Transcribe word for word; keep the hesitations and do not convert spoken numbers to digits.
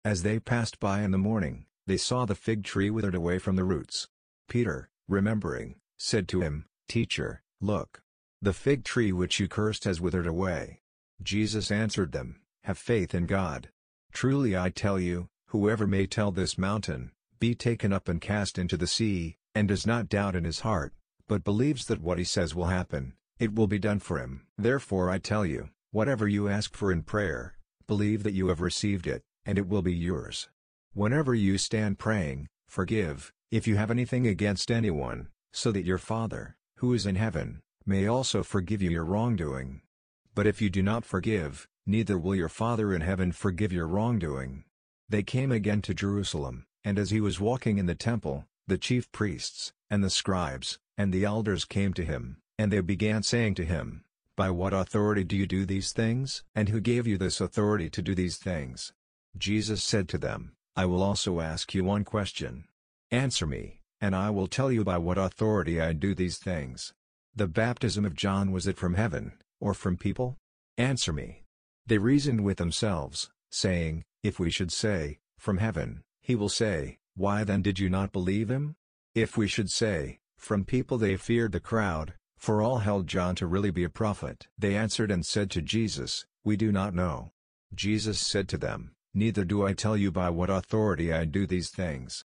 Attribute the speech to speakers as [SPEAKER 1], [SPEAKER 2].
[SPEAKER 1] As they passed by in the morning, they saw the fig tree withered away from the roots. Peter, remembering, said to him, "Teacher, look! The fig tree which you cursed has withered away." Jesus answered them, "Have faith in God. Truly I tell you, whoever may tell this mountain, 'Be taken up and cast into the sea,' and does not doubt in his heart, but believes that what he says will happen, it will be done for him. Therefore I tell you, whatever you ask for in prayer, believe that you have received it, and it will be yours. Whenever you stand praying, forgive, if you have anything against anyone, so that your Father, who is in heaven, may also forgive you your wrongdoing. But if you do not forgive, neither will your Father in heaven forgive your wrongdoing." They came again to Jerusalem, and as he was walking in the temple, the chief priests, and the scribes, and the elders came to him, and they began saying to him, "By what authority do you do these things? And who gave you this authority to do these things?" Jesus said to them, "I will also ask you one question. Answer me, and I will tell you by what authority I do these things. The baptism of John, was it from heaven, or from people? Answer me." They reasoned with themselves, saying, "If we should say, 'From heaven,' he will say, 'Why then did you not believe him?' If we should say, 'From people,' they feared the crowd, for all held John to really be a prophet." They answered and said to Jesus, "We do not know." Jesus said to them, "Neither do I tell you by what authority I do these things.